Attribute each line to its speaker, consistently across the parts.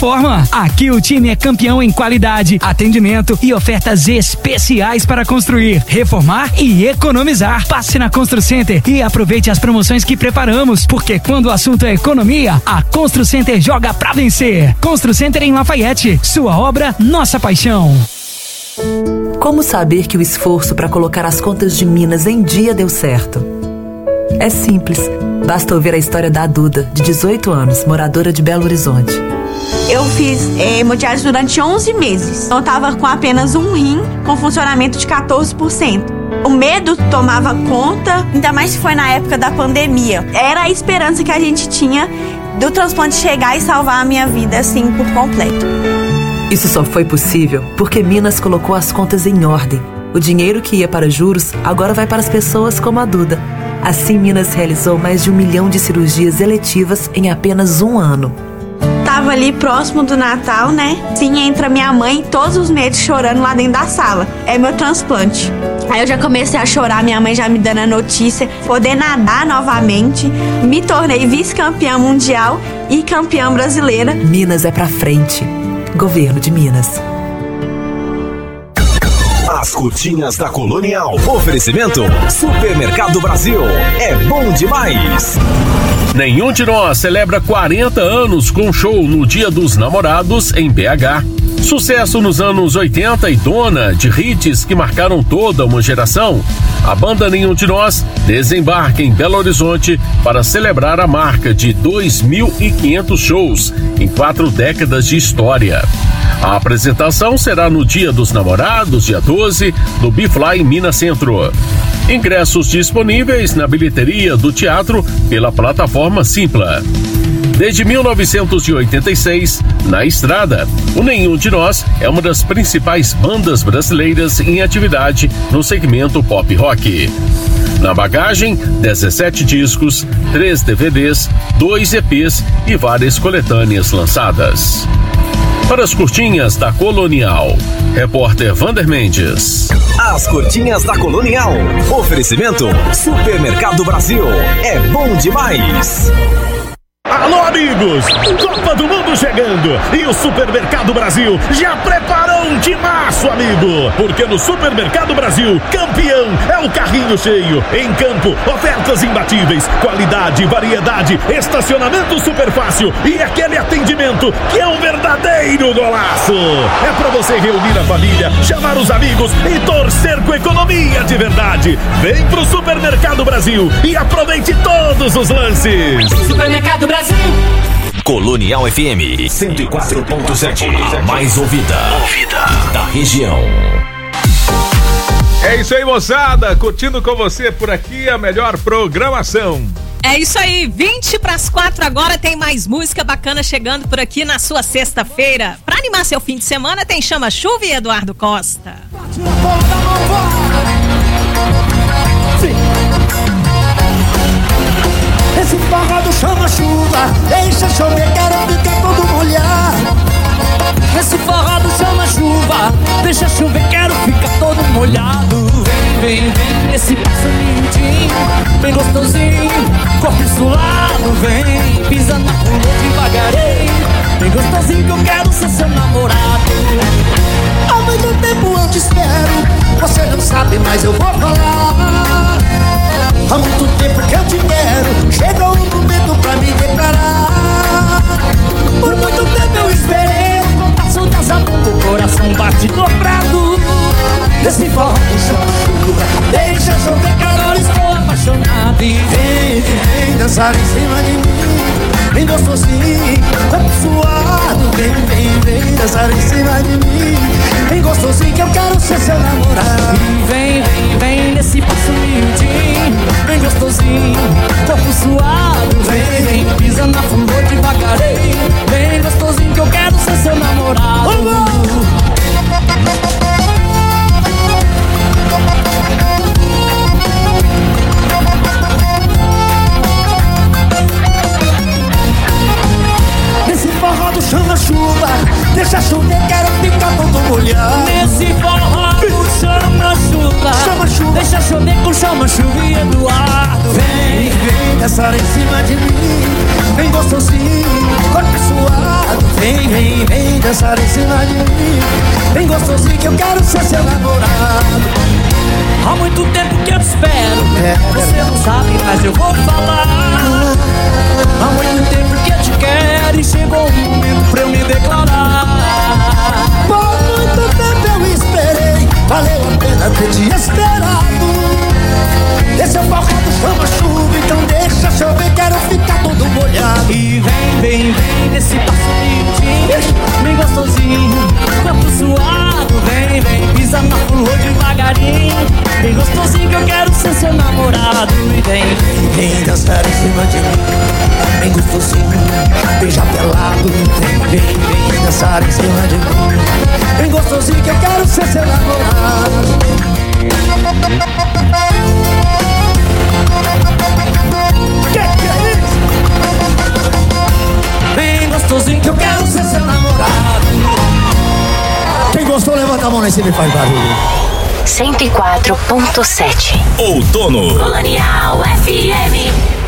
Speaker 1: forma. Aqui o time é campeão em qualidade, atendimento e ofertas especiais para construir, reformar e economizar. Passe na Construcenter e aproveite as promoções que preparamos, porque quando o assunto é economia, a Construcenter joga pra vencer. Construcenter em Lafayette, sua obra, nossa paixão.
Speaker 2: Como saber que o esforço para colocar as contas de Minas em dia deu certo? É simples, basta ouvir a história da Duda, de 18 anos, moradora de Belo Horizonte.
Speaker 3: Eu fiz hemodiálise durante 11 meses. Eu tava com apenas um rim, com funcionamento de 14%. O medo tomava conta, ainda mais se foi na época da pandemia. Era a esperança que a gente tinha do transplante chegar e salvar a minha vida, assim, por completo.
Speaker 2: Isso só foi possível porque Minas colocou as contas em ordem. O dinheiro que ia para juros agora vai para as pessoas como a Duda. Assim, Minas realizou mais de 1 milhão de cirurgias eletivas em apenas um ano.
Speaker 3: Tava ali próximo do Natal, né? Sim, entra minha mãe todos os meses chorando lá dentro da sala. É meu transplante. Aí eu já comecei a chorar, minha mãe já me dando a notícia, poder nadar novamente. Me tornei vice-campeã mundial e campeã brasileira.
Speaker 2: Minas é pra frente. Governo de Minas.
Speaker 4: As curtinhas da Colonial. Oferecimento Supermercado Brasil. É bom demais.
Speaker 5: Nenhum de Nós celebra 40 anos com show no Dia dos Namorados em BH. Sucesso nos anos 80 e dona de hits que marcaram toda uma geração, a banda Nenhum de Nós desembarca em Belo Horizonte para celebrar a marca de 2.500 shows em 4 décadas de história. A apresentação será no Dia dos Namorados, dia 12, no Bifly, Minas Centro. Ingressos disponíveis na bilheteria do teatro pela plataforma Simpla. Desde 1986, na estrada, o Nenhum de Nós é uma das principais bandas brasileiras em atividade no segmento pop rock. Na bagagem, 17 discos, 3 DVDs, 2 EPs e várias coletâneas lançadas. Para as curtinhas da Colonial, repórter Vander Mendes.
Speaker 4: As curtinhas da Colonial. Oferecimento Supermercado Brasil. É bom demais.
Speaker 6: Alô, amigos! Copa do Mundo chegando! E o Supermercado Brasil já preparou um timaço, amigo! Porque no Supermercado Brasil, campeão é o carrinho cheio. Em campo, ofertas imbatíveis, qualidade, variedade, estacionamento super fácil e aquele atendimento que é um verdadeiro golaço! É pra você reunir a família, chamar os amigos e torcer com economia de verdade! Vem pro Supermercado Brasil e aproveite todos os lances!
Speaker 7: Supermercado Brasil.
Speaker 4: Colonial FM 104.7, a mais ouvida da região.
Speaker 8: É isso aí, moçada, curtindo com você por aqui a melhor programação.
Speaker 7: É isso aí, 3:20 agora, tem mais música bacana chegando por aqui na sua sexta-feira. Pra animar seu fim de semana tem Chama Chuva e Eduardo Costa.
Speaker 9: Esse forró chama chuva, deixa chover, quero ficar todo molhado. Esse forró chama chuva, deixa chover, quero ficar todo molhado. Vem, vem, vem, nesse passo lindinho, bem gostosinho, corpo suado. Vem, pisa na rua devagarinho, bem gostosinho que eu quero ser seu namorado. Há muito tempo eu te espero, você não sabe, mas eu vou falar. Há muito tempo que eu te quero, chegou o momento pra me declarar. Por muito tempo eu esperei, com o passo das mãos o coração bate dobrado. Esse forró chama chuva, deixa chover que agora estou apaixonado. E vem, vem dançar em cima de mim, bem gostosinho, corpo suado. Vem, vem, vem dançar em cima de mim, bem gostosinho que eu quero ser seu namorado. E vem, vem, vem nesse passo miudinho, bem gostosinho, corpo suado. Vem, vem, pisa na flor devagarinho, bem gostosinho que eu quero ser seu namorado. Nesse forró do chama chuva, deixa chover, quero ficar todo molhado. Nesse forró do chama chuva, chuva, chama-chuva. Deixa chover com chama-chuva e Eduardo. Vem, vem dançar em cima de mim. Vem gostosinho, corpo suado. Vem, vem, vem dançar em cima de mim. Vem gostosinho que eu quero ser seu namorado. Há muito tempo que eu te espero. Você não sabe, mas eu vou falar. Há muito tempo que eu te quero e chegou o momento pra eu me declarar. Por muito tempo eu esperei, valeu a pena ter te esperado. Esse é o forró do chama-chuva, então deixa chover, quero ficar todo molhado. E vem, vem, vem nesse passinho, bem gostosinho, corpo suado. Vem, vem, pisa na flor devagarinho, bem gostosinho que eu quero ser seu namorado. E vem, vem, vem dançar em cima de mim, bem gostosinho, beija pelado. Vem, vem, vem dançar em cima de mim, bem gostosinho que eu quero ser seu namorado. Que é isso? Bem gostosinho que eu quero ser seu namorado. Quem gostou, levanta a mão lá em cima e faz barulho.
Speaker 10: 104.7
Speaker 4: Outono
Speaker 10: Colonial FM.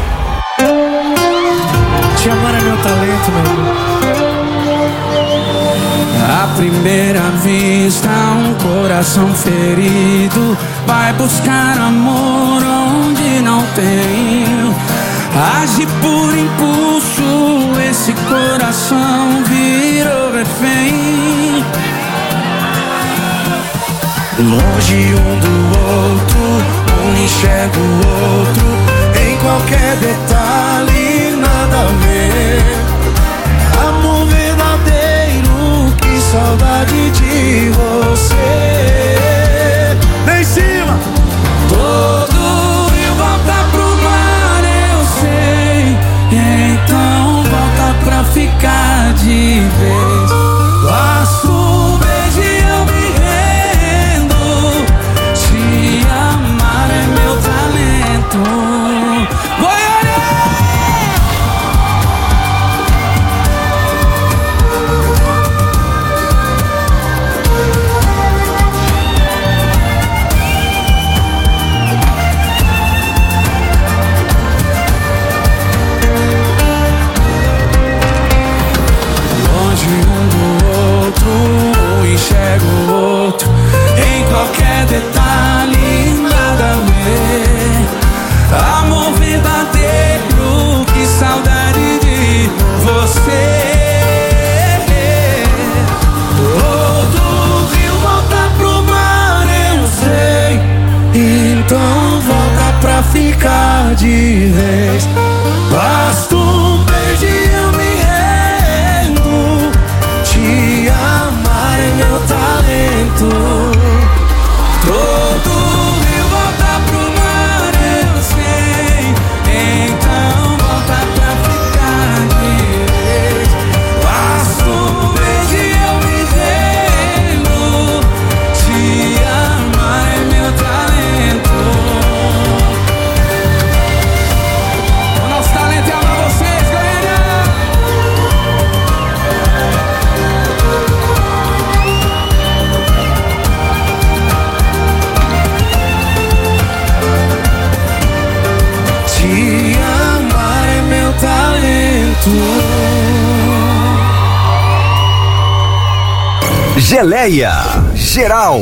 Speaker 9: Te amar é meu talento, meu amor.
Speaker 11: À primeira vista, um coração ferido vai buscar amor onde não tem. Age por impulso, esse coração virou refém. Longe um do outro, um enxerga o outro, em qualquer detalhe nada a ver. Amor verdadeiro, que saudade de você. Lá em cima! Todo rio volta pro mar, eu sei. Então volta pra ficar de vez. Basta um beijo e eu me rendo. Te amar é meu talento. Enxergo o outro, em qualquer detalhe nada a ver. Amor verdadeiro, que saudade de você. Todo rio volta pro mar, eu sei. Então volta pra ficar de vez. Basta um beijo e eu me rendo. Te amar é meu talento. Todo rio volta pro mar, eu sei. Então volta pra ficar de vez. Basta um beijo e eu me rendo. Te amar é meu talento. O nosso talento é amar vocês, galera. Te amar é meu talento.
Speaker 4: Geleia Geral.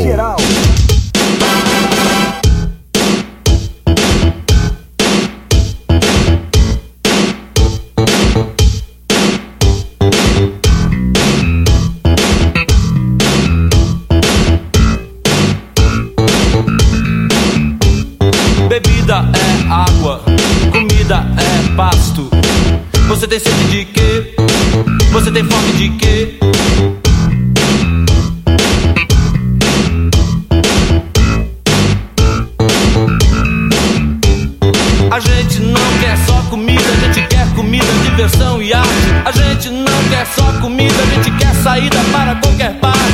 Speaker 12: Bebida é água, comida é pasto. Você tem sede de quê? Você tem fome de quê? A gente não quer só comida, a gente quer comida, diversão e arte. A gente não quer só comida, a gente quer saída para qualquer parte.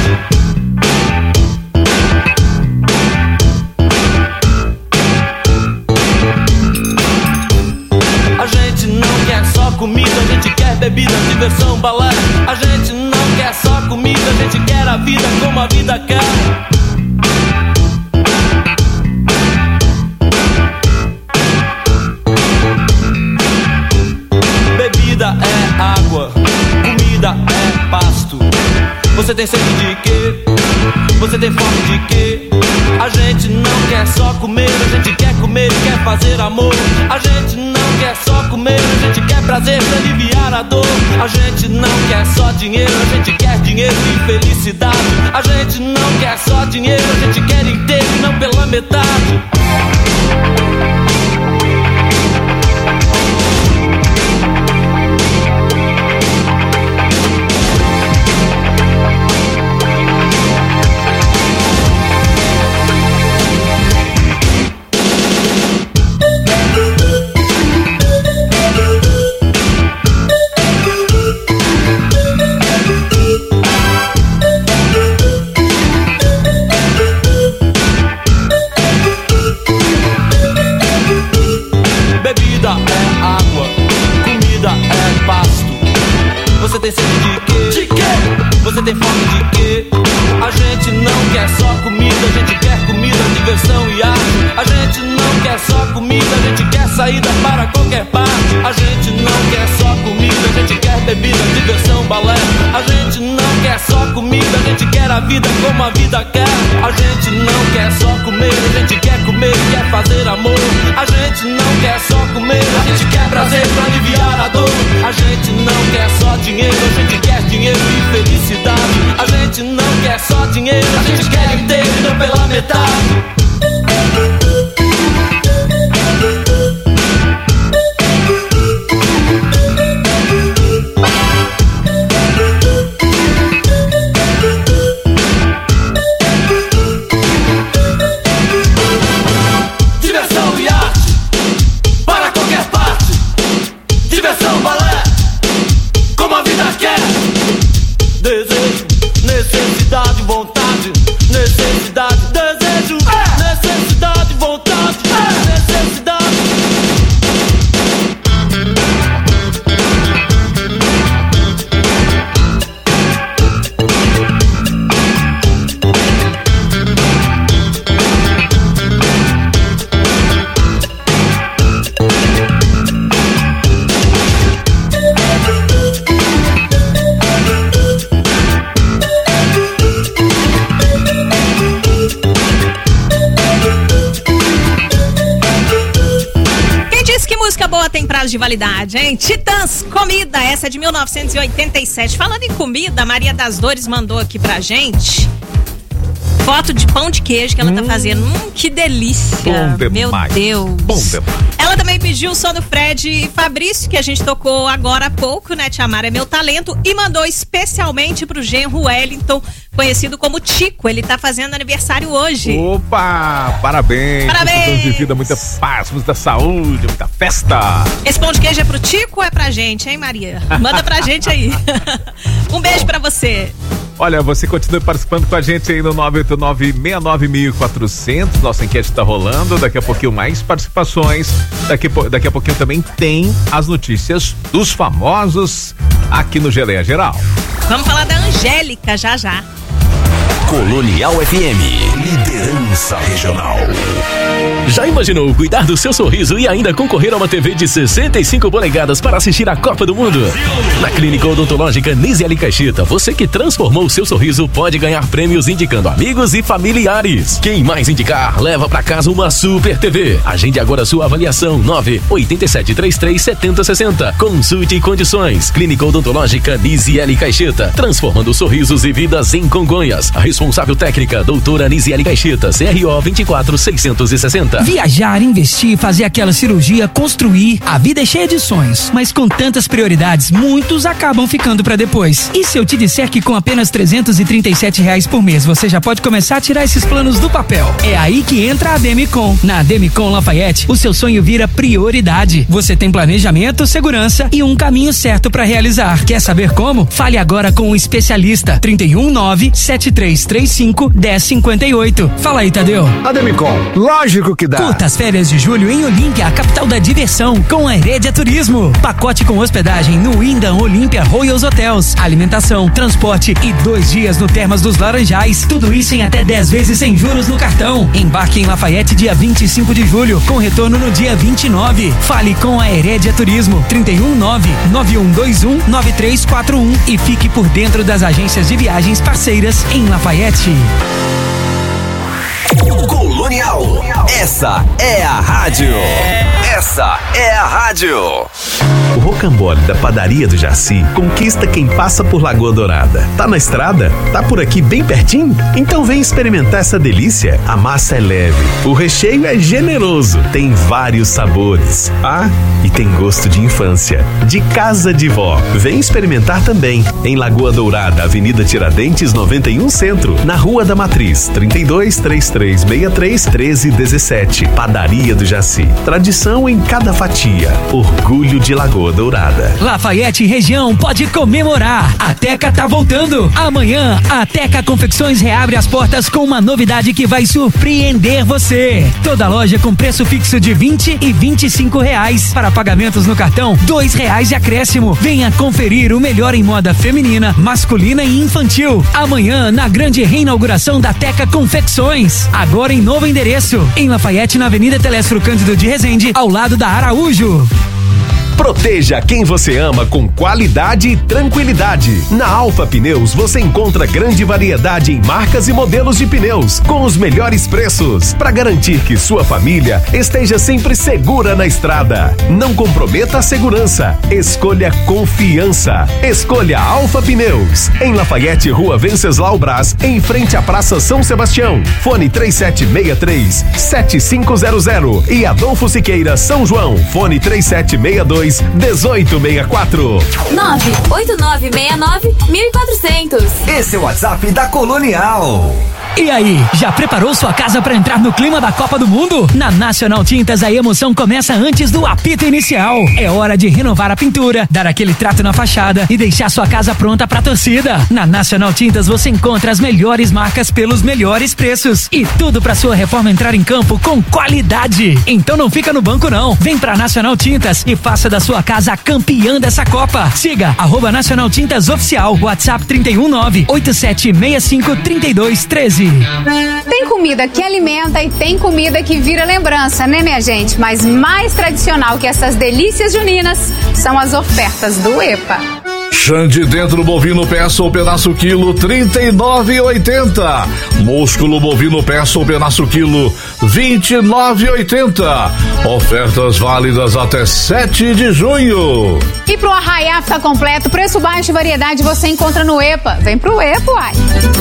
Speaker 12: A gente não quer só comida, a gente quer bebida, diversão, balé. A gente não quer só comida, a gente quer a vida como a vida quer. Você tem sede de quê? Você tem fome de quê? A gente não quer só comer, a gente quer comer e quer fazer amor. A gente não quer só comer, a gente quer prazer pra aliviar a dor. A gente não quer só dinheiro, a gente quer dinheiro e felicidade. A gente não quer só dinheiro, a gente quer inteiro e não pela metade. Você tem sede de quê? De quê? Você tem fome de quê? A gente não quer só comida, a gente quer comida, diversão e arte. A gente não quer só comida, a gente quer saída para qualquer parte. A gente não quer só comida, a gente quer bebida, diversão, balé. A gente não quer só comida, a gente quer a vida como a vida quer. A gente não quer só comer, a gente quer comer e quer fazer amor. A gente não quer só comer, a gente quer prazer pra aliviar a dor. A gente não quer só dinheiro, a gente quer dinheiro e felicidade. A gente não quer só dinheiro, a gente quer inteiro e não pela metade. Diversão e arte, para qualquer parte. Diversão, balé, como a vida quer. Desejo, necessidade, vontade. Necessidade, desejo, necessidade, vontade, necessidade.
Speaker 7: Boa tem prazo de validade, hein? Titãs, comida, essa é de 1987. Falando em comida, a Maria das Dores mandou aqui pra gente foto de pão de queijo que ela tá fazendo. Que delícia.
Speaker 8: Bom demais.
Speaker 7: Meu Deus.
Speaker 8: Bom demais.
Speaker 7: Ela também pediu o som do Fred Fabrício, que a gente tocou agora há pouco, né? Te Amar é Meu Talento. E mandou especialmente pro genro Wellington, conhecido como Tico. Ele tá fazendo aniversário hoje.
Speaker 8: Opa! Parabéns.
Speaker 7: Parabéns.
Speaker 8: Muitos anos de vida, muita paz, muita saúde, muita festa.
Speaker 7: Esse pão de queijo é pro Tico ou é pra gente, hein, Maria? Manda pra gente aí. Um beijo pra você.
Speaker 8: Olha, você continua participando com a gente aí no 989-69-1400. Nossa enquete tá rolando. Daqui a pouquinho mais participações. Daqui a pouquinho também tem as notícias dos famosos aqui no Geleia Geral.
Speaker 7: Vamos falar da Angélica já já.
Speaker 4: Colonial FM, liderança regional.
Speaker 13: Já imaginou cuidar do seu sorriso e ainda concorrer a uma TV de 65 polegadas para assistir a Copa do Mundo? Na Clínica Odontológica Nisiele Caixeta, você que transformou o seu sorriso pode ganhar prêmios indicando amigos e familiares. Quem mais indicar, leva para casa uma Super TV. Agende agora sua avaliação 987337060. Consulte em condições. Clínica Odontológica Nisiele Caixeta, transformando sorrisos e vidas em Congonhas. A responsável técnica, doutora Nisiele Caixeta, CRO 24660.
Speaker 1: Viajar, investir, fazer aquela cirurgia, construir. A vida é cheia de sonhos, mas com tantas prioridades, muitos acabam ficando pra depois. E se eu te disser que com apenas R$337 por mês, você já pode começar a tirar esses planos do papel? É aí que entra a Demicon. Na Demicon Lafayette, o seu sonho vira prioridade. Você tem planejamento, segurança e um caminho certo pra realizar. Quer saber como? Fale agora com o especialista. 319-7335-1058. Fala aí, Tadeu.
Speaker 14: Ademicon, lógico que dá.
Speaker 1: Curta as férias de julho em Olímpia, a capital da diversão, com a Heredia Turismo. Pacote com hospedagem no Wyndham Olímpia Royals Hotels, alimentação, transporte e 2 dias no Termas dos Laranjais. Tudo isso em até 10 vezes sem juros no cartão. Embarque em Lafayette dia 25 de julho, com retorno no dia 29. Fale com a Heredia Turismo, 319-9121-9341 e fique por dentro das agências de viagens parceiras em Lafayette.
Speaker 4: Colonial, essa é a rádio. Essa é a rádio.
Speaker 15: O rocambole da Padaria do Jaci conquista quem passa por Lagoa Dourada. Tá na estrada? Tá por aqui bem pertinho? Então vem experimentar essa delícia. A massa é leve, o recheio é generoso, tem vários sabores. Ah, e tem gosto de infância, de casa de vó. Vem experimentar também. Em Lagoa Dourada, Avenida Tiradentes 91 Centro, na Rua da Matriz, 32-3363-1317. Padaria do Jaci. Tradição em cada fatia. Orgulho de Lagoa Dourada.
Speaker 1: Lafayette região pode comemorar. A Teca tá voltando. Amanhã, a Teca Confecções reabre as portas com uma novidade que vai surpreender você. Toda loja com preço fixo de R$20 e R$25. Para pagamentos no cartão, R$2 de acréscimo. Venha conferir o melhor em moda feminina, masculina e infantil. Amanhã, na grande reinauguração da Teca Confecções. Agora em novo endereço. Em Lafayette, na Avenida Telésforo Cândido de Resende, ao lado da Araújo.
Speaker 15: Proteja quem você ama com qualidade e tranquilidade. Na Alfa Pneus você encontra grande variedade em marcas e modelos de pneus com os melhores preços para garantir que sua família esteja sempre segura na estrada. Não comprometa a segurança. Escolha confiança. Escolha Alfa Pneus. Em Lafayette, Rua Venceslau Brás, em frente à Praça São Sebastião. Fone 3763-7500 e Adolfo Siqueira, São João. Fone 3762-1864.
Speaker 10: 98969-1400.
Speaker 4: Esse é o WhatsApp da Colonial.
Speaker 1: E aí, já preparou sua casa para entrar no clima da Copa do Mundo? Na Nacional Tintas a emoção começa antes do apito inicial. É hora de renovar a pintura, dar aquele trato na fachada e deixar sua casa pronta pra torcida. Na Nacional Tintas você encontra as melhores marcas pelos melhores preços e tudo pra sua reforma entrar em campo com qualidade. Então não fica no banco não. Vem pra Nacional Tintas e faça da sua casa a campeã dessa Copa. Siga @Nacional Tintas Oficial. WhatsApp 319-8765-3213.
Speaker 16: Tem comida que alimenta e tem comida que vira lembrança, né, minha gente? Mas mais tradicional que essas delícias juninas são as ofertas do EPA.
Speaker 6: Xande dentro bovino peça ou pedaço quilo, R$39,80. Músculo bovino peça ou pedaço quilo, R$29,80. Ofertas válidas até 7 de junho.
Speaker 16: E pro arraiá ficar completo, preço baixo e variedade você encontra no EPA. Vem pro EPA, uai.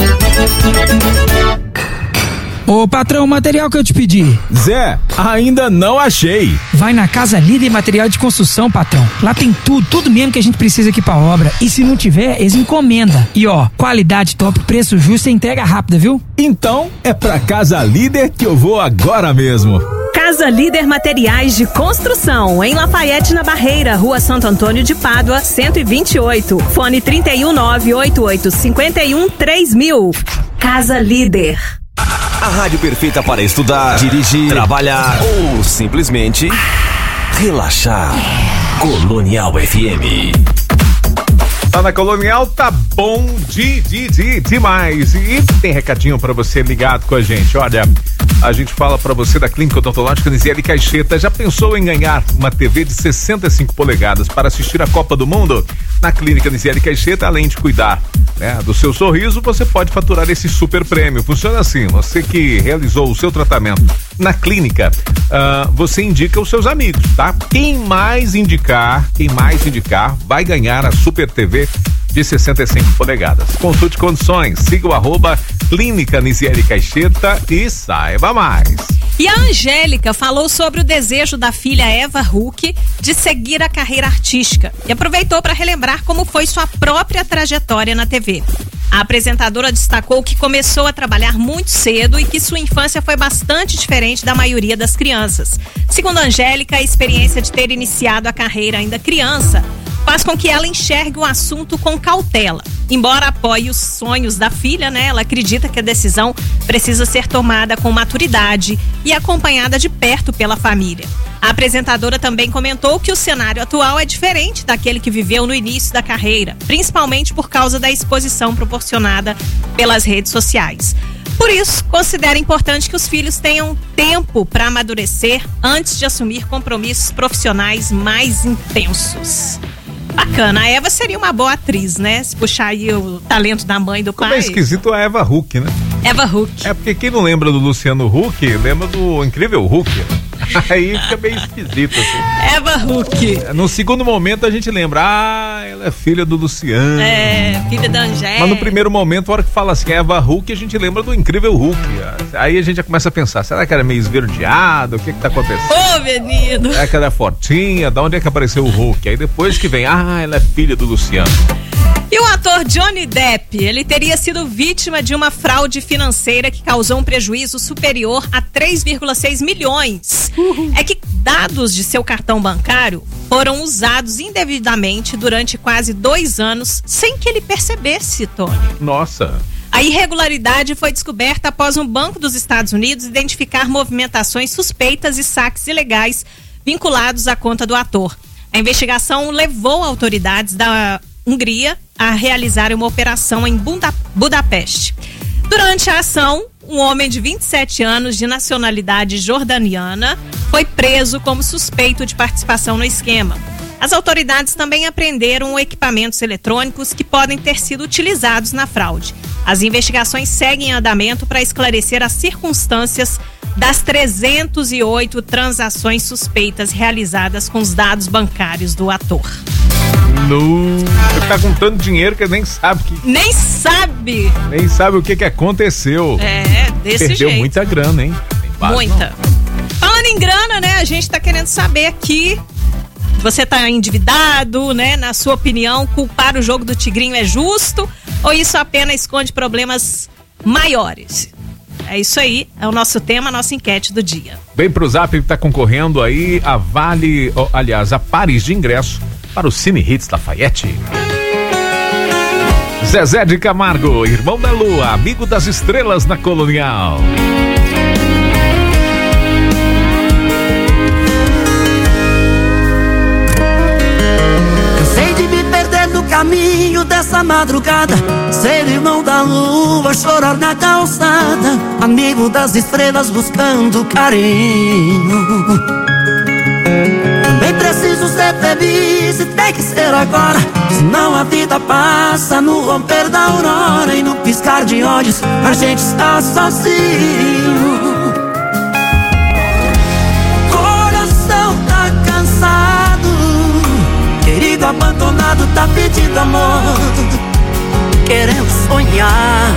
Speaker 1: Ô patrão, o material que eu te pedi.
Speaker 17: Zé, ainda não achei.
Speaker 1: Vai na Casa Líder Material de Construção, patrão. Lá tem tudo mesmo que a gente precisa aqui pra obra. E se não tiver, eles encomendam. E ó, qualidade top, preço justo e entrega rápida, viu?
Speaker 17: Então é pra Casa Líder que eu vou agora mesmo.
Speaker 7: Casa Líder Materiais de Construção, em Lafayette, na Barreira, Rua Santo Antônio de Pádua, 128. Fone 319-8851-3000. Casa Líder.
Speaker 4: A rádio perfeita para estudar, dirigir, trabalhar ou simplesmente relaxar. Colonial FM.
Speaker 8: Tá na Colonial, tá bom demais. E tem recadinho pra você ligado com a gente. Olha, a gente fala pra você da Clínica Odontológica Nisiele Caixeta. Já pensou em ganhar uma TV de 65 polegadas para assistir a Copa do Mundo? Na Clínica Nisiele Caixeta, além de cuidar, né, do seu sorriso, você pode faturar esse super prêmio. Funciona assim: você que realizou o seu tratamento na clínica, você indica os seus amigos, tá? Quem mais indicar vai ganhar a Super TV de 65 polegadas. Consulte condições, siga o @Clínica Nisiele Caixeta e saiba mais.
Speaker 7: E a Angélica falou sobre o desejo da filha Eva Huck de seguir a carreira artística e aproveitou para relembrar como foi sua própria trajetória na TV. A apresentadora destacou que começou a trabalhar muito cedo e que sua infância foi bastante diferente da maioria das crianças. Segundo a Angélica, a experiência de ter iniciado a carreira ainda criança faz com que ela enxergue o assunto com cautela. Embora apoie os sonhos da filha, né, ela acredita que a decisão precisa ser tomada com maturidade e acompanhada de perto pela família. A apresentadora também comentou que o cenário atual é diferente daquele que viveu no início da carreira, principalmente por causa da exposição proporcionada pelas redes sociais. Por isso, considera importante que os filhos tenham tempo para amadurecer antes de assumir compromissos profissionais mais intensos. Bacana, a Eva seria uma boa atriz, né? Se puxar aí o talento da mãe e do pai.
Speaker 8: Como é esquisito a Eva Huck, né?
Speaker 7: Eva Huck.
Speaker 8: É porque quem não lembra do Luciano Huck, lembra do Incrível Hulk. Aí fica meio esquisito, assim.
Speaker 7: Eva Huck.
Speaker 8: No segundo momento a gente lembra, ela é filha do Luciano.
Speaker 7: É, filha da Angélica.
Speaker 8: Mas no primeiro momento, a hora que fala assim, Eva Huck, a gente lembra do Incrível Hulk. Aí a gente já começa a pensar, será que era meio esverdeado? O que tá acontecendo?
Speaker 7: Ô, menino!
Speaker 8: É que ela é fortinha, da onde é que apareceu o Hulk? Aí depois que vem, ela é filha do Luciano.
Speaker 7: E o ator Johnny Depp, ele teria sido vítima de uma fraude financeira que causou um prejuízo superior a 3,6 milhões. É que dados de seu cartão bancário foram usados indevidamente durante quase 2 anos sem que ele percebesse, Tony.
Speaker 8: Nossa!
Speaker 7: A irregularidade foi descoberta após um banco dos Estados Unidos identificar movimentações suspeitas e saques ilegais vinculados à conta do ator. A investigação levou autoridades da Hungria a realizar uma operação em Budapeste. Durante a ação, um homem de 27 anos de nacionalidade jordaniana foi preso como suspeito de participação no esquema. As autoridades também apreenderam equipamentos eletrônicos que podem ter sido utilizados na fraude. As investigações seguem em andamento para esclarecer as circunstâncias das 308 transações suspeitas realizadas com os dados bancários do ator.
Speaker 8: Você tá com tanto dinheiro que nem sabe que...
Speaker 7: Nem sabe!
Speaker 8: Nem sabe o que aconteceu.
Speaker 7: É, desse jeito.
Speaker 8: Perdeu muita grana, hein?
Speaker 7: Muita. Falando em grana, né? A gente tá querendo saber aqui, você tá endividado, né? Na sua opinião, culpar o jogo do Tigrinho é justo? Ou isso apenas esconde problemas maiores? É isso aí, é o nosso tema, a nossa enquete do dia.
Speaker 8: Vem pro Zap que tá concorrendo aí a a pares de ingresso para o Cine Hits Lafayette. Zezé de Camargo, irmão da Lua, amigo das estrelas na Colonial.
Speaker 9: Cansei de me perder no caminho dessa madrugada, ser irmão da lua, chorar na calçada, amigo das estrelas buscando carinho. Também preciso ser feliz e tem que ser agora, senão a vida passa no romper da aurora e no piscar de olhos a gente está sozinho. Coração tá cansado, querido abandonado tá pedindo amor, querendo sonhar.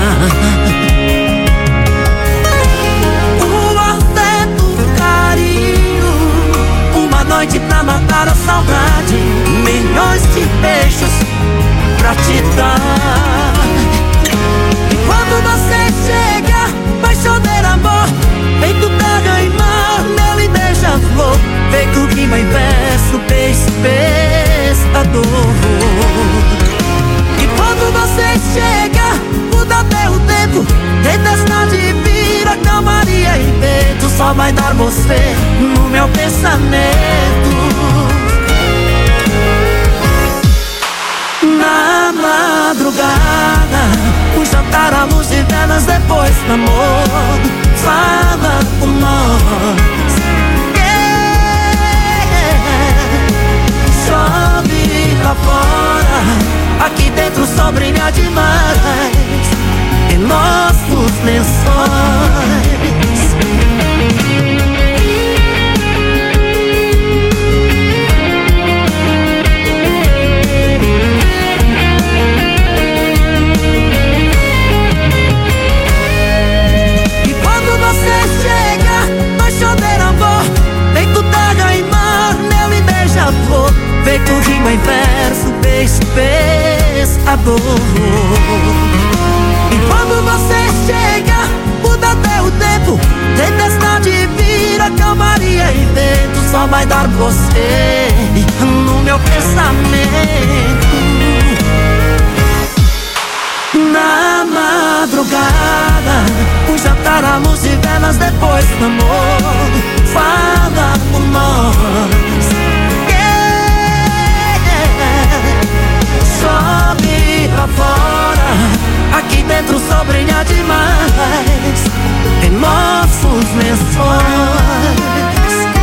Speaker 9: O afeto, o carinho, uma noite pra matar a saudade, milhões de beijos pra te dar. E quando você chega, vai chover amor, feito terra e mar, mel e beija-flor, feito rima e verso, beijo, pescador. E quando você chega, muda até o tempo, tempestade vira calmaria e vento, só vai dar você no meu pensamento. Na madrugada, um jantar à luz de velas depois do amor, fala com nós. Chove lá fora, aqui dentro o sol brilha demais em nossos lençóis. E quando você chega, vai chover amor, feito terra e mar, mel e beija-flor, feito rima em verso, beijo, pescador. E quando você chega, muda até o tempo, tempestade vira calmaria e vento, só vai dar você no meu pensamento. Na madrugada, o jantar, a luz e velas depois do amor. Fala por nós. Sobe pra fora, aqui dentro o sol brilha demais em nossos lençóis.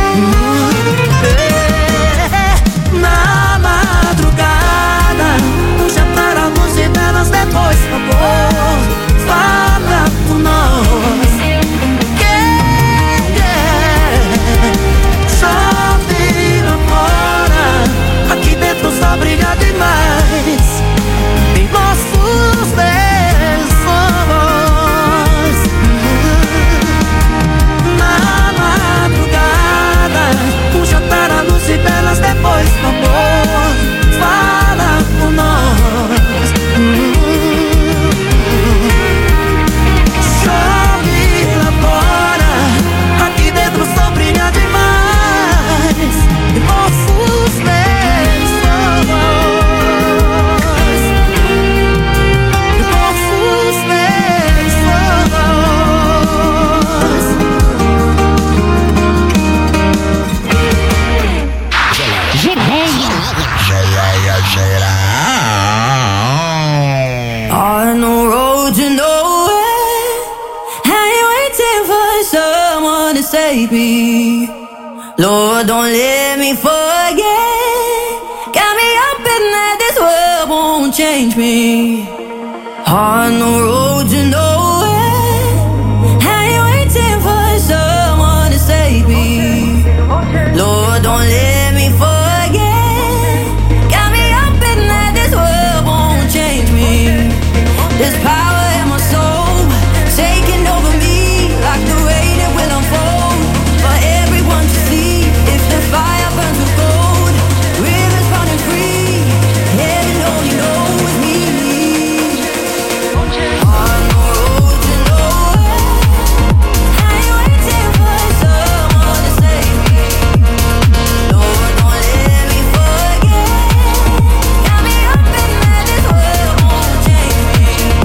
Speaker 9: Na madrugada, o jantar, a luz e velas depois do amor. Fala por nós. Sobe pra fora, aqui dentro o sol brilha demais em nossos lençóis. Na madrugada, o jantar, a luz e velas depois do amor. Fala por nós. Chove lá fora, aqui dentro o sol brilha demais em nossos lençóis. Nossos
Speaker 11: On the road to nowhere, I ain't waiting for someone to save me. Lord, don't let me forget. Got me up and that this world won't change me. On the road to nowhere, I ain't waiting for someone to save me. Lord, don't let me forget. Got me up and that this world won't change me. There's power in my soul, taking over me like the rain it will unfold for everyone to see. If the fire burns with gold, rivers running free, heaven only knows me. On the road to nowhere, I ain't waiting for someone to save me. Lord, don't let me forget. Got me up and that this world won't change me.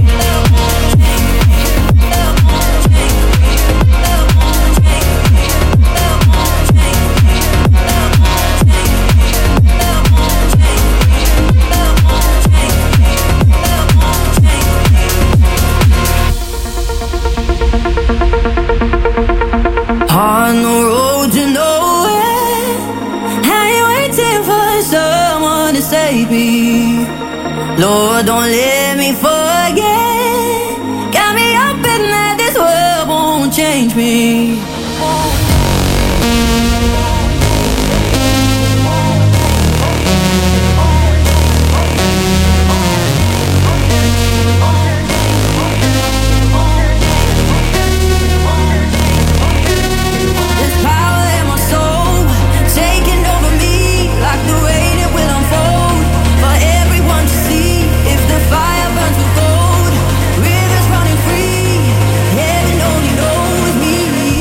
Speaker 11: On the road to nowhere, I ain't waiting for someone to save me. Lord, don't let me forget. Got me up and that this world won't change me. There's power in my soul, taking over me like the rain it will unfold for everyone to see. If the fire burns with gold, rivers running free, heaven only knows me.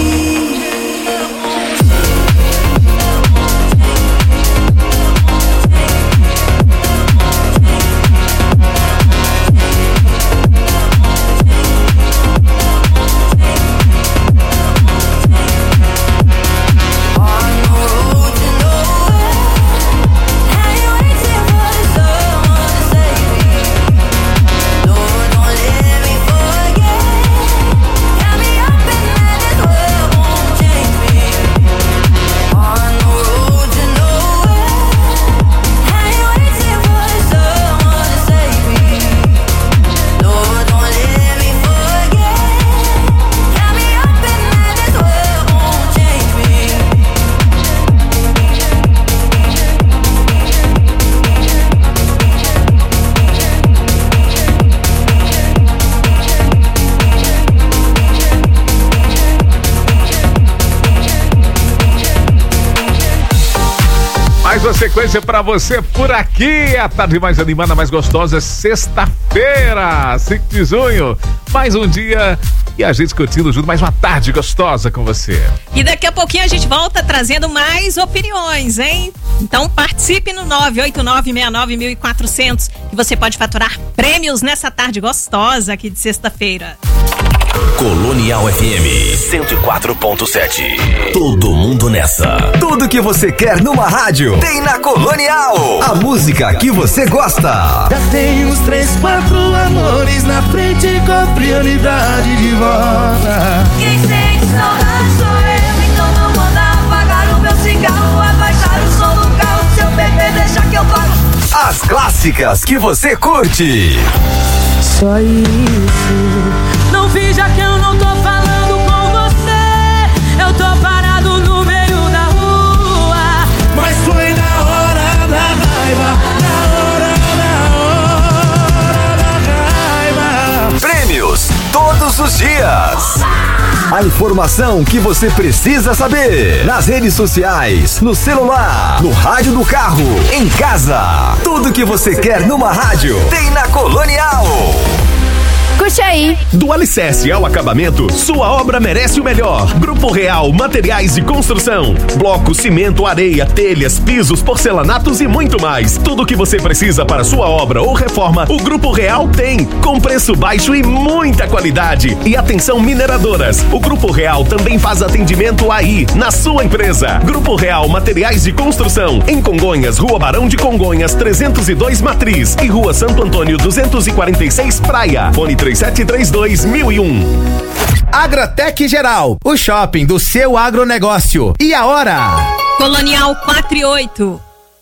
Speaker 8: Mais uma sequência pra você por aqui. A tarde mais animada, mais gostosa. Sexta-feira, 5 de junho. Mais um dia E a gente curtindo junto mais uma tarde gostosa com você.
Speaker 7: E daqui a pouquinho a gente volta trazendo mais opiniões, hein? Então participe no 989691400 que você pode faturar prêmios nessa tarde gostosa aqui de sexta-feira.
Speaker 4: Colonial FM 104.7. Todo mundo nessa.
Speaker 18: Tudo que você quer numa rádio tem na Colonial. A música que você gosta.
Speaker 9: Já tem uns 3, 4 amores na frente com prioridade de volta.
Speaker 10: Quem sente saudade sou eu, então não manda apagar o meu cigarro, abaixar o som do carro, seu bebê deixa que eu pago.
Speaker 18: As clássicas que você curte.
Speaker 9: Só isso. Não finja que eu não tô falando com você. Eu tô parado no meio da rua. Mas foi na hora da raiva. Na hora da raiva.
Speaker 18: Prêmios todos os dias. A informação que você precisa saber. Nas redes sociais, no celular, no rádio do carro, em casa. Tudo que você quer numa rádio tem na Colonial.
Speaker 19: Curte aí.
Speaker 15: Do alicerce ao acabamento, sua obra merece o melhor. Grupo Real Materiais de Construção. Bloco, cimento, areia, telhas, pisos, porcelanatos e muito mais. Tudo o que você precisa para sua obra ou reforma, o Grupo Real tem. Com preço baixo e muita qualidade. E atenção mineradoras, o Grupo Real também faz atendimento aí, na sua empresa. Grupo Real Materiais de Construção. Em Congonhas, Rua Barão de Congonhas, 302 Matriz. E Rua Santo Antônio, 246 Praia. Fone 3732-1001.
Speaker 20: Agrotec Geral, o shopping do seu agronegócio. E a hora?
Speaker 7: Colonial 48.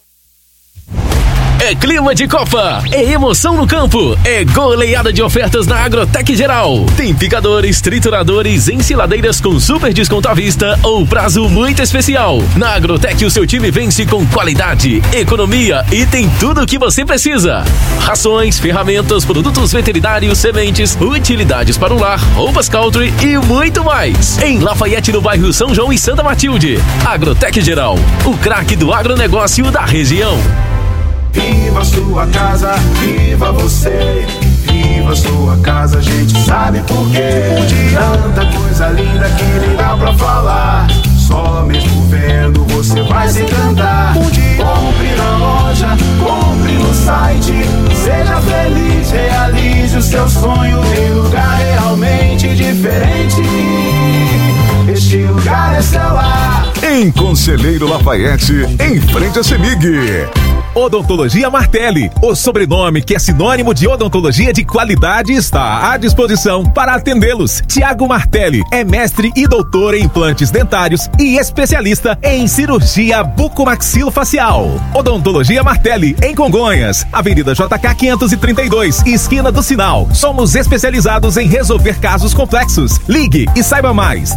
Speaker 13: É clima de Copa, é emoção no campo, é goleada de ofertas na Agrotec Geral. Tem picadores, trituradores, ensiladeiras com super desconto à vista ou prazo muito especial. Na Agrotec o seu time vence com qualidade, economia e tem tudo o que você precisa. Rações, ferramentas, produtos veterinários, sementes, utilidades para o lar, roupas country e muito mais. Em Lafayette, no bairro São João e Santa Matilde. Agrotec Geral, o craque do agronegócio da região.
Speaker 21: Viva sua casa, viva você. Viva sua casa, a gente sabe por quê. Tanta coisa linda que nem dá pra falar. Só mesmo vendo você vai se encantar. Compre na loja, compre no site. Seja feliz, realize o seu sonho em lugar realmente diferente. Este lugar é seu lar.
Speaker 22: Em Conselheiro Lafayette, em frente à CEMIG. Odontologia Martelli, o sobrenome que é sinônimo de odontologia de qualidade, está à disposição para atendê-los. Tiago Martelli é mestre e doutor em implantes dentários e especialista em cirurgia bucomaxilofacial. Odontologia Martelli, em Congonhas, Avenida JK 532, esquina do Sinal. Somos especializados em resolver casos complexos. Ligue e saiba mais.